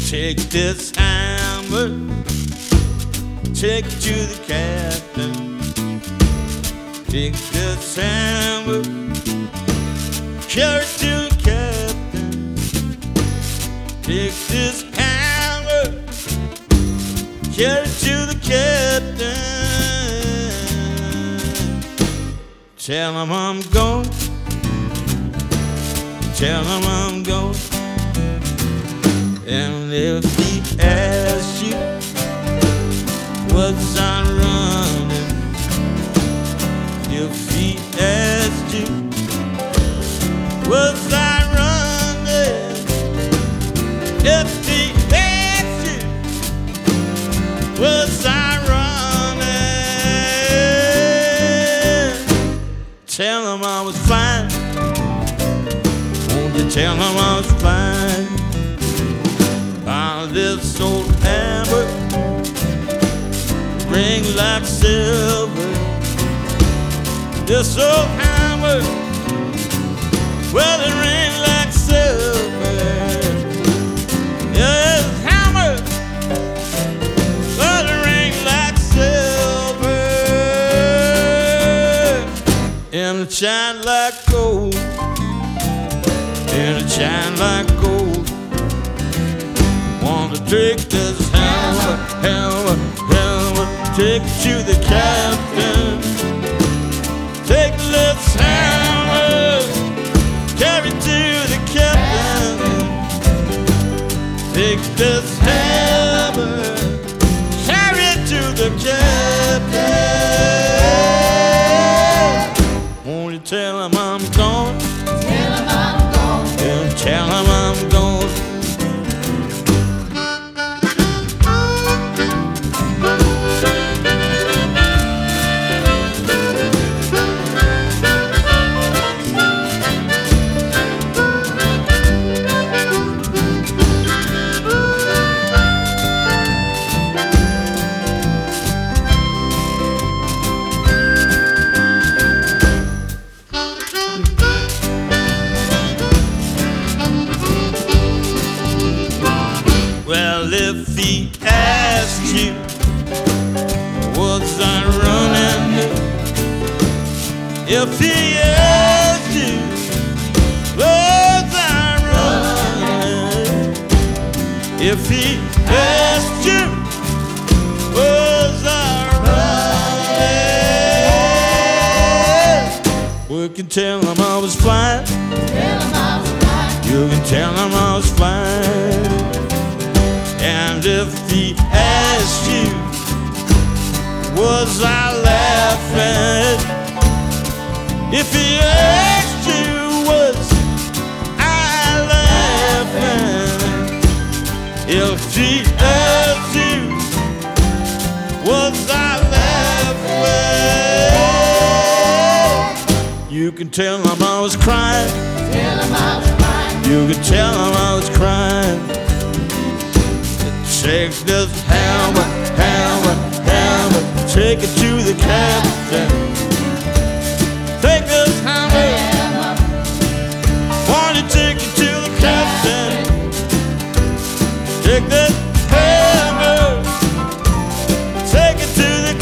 Take this hammer, take it to the captain. Take this hammer, carry it to the captain. Take this hammer, carry it to the captain. Tell him I'm gone, tell him I'm gone. And if he asks you, what's I running? If he asks you, what's I running? If he asks you, what's I running? Tell him I was flying. Won't you tell him I was flying? This old hammer ring like silver. This old hammer, well, it ring like silver. Yeah, this hammer, well, it ring like silver. And it shine like gold, and it shine like gold. Want to take this hammer, hammer, hammer, take it to the captain. Take this hammer, carry it to the captain. Take this hammer, carry it to the captain. Won't you tell him I'm gone? Tell him I'm gone. Yeah, tell him I'm gone. Well, if he asks you, what's I running? If he asks you, what's I running? If he asks you, what's I running? We can tell him I was flying. Tell him I was flying. You can tell him I was flying. And if he asks you, was I laughing? If he asks you, was I laughing? If he asks you, was I laughing? You can tell him I was crying. Tell him I was crying. You can tell him I was crying. Take this hammer, hammer, hammer, take it to the captain. Take this hammer, want to take it to the captain. Take this hammer, take it to the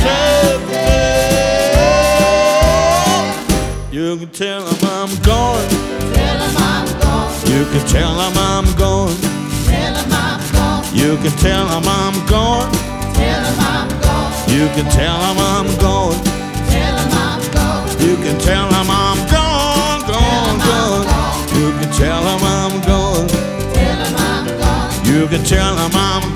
captain. You can tell him I'm going. Tell him I'm gone. You can tell him I'm going. Tell him I'm gone. You can tell him I'm gone. Tell him I'm gone. You can tell him I'm gone. Tell him I'm gone. You can tell him I'm gone, gone, gone. You can tell him I'm gone. Tell him I'm gone. You can tell him I'm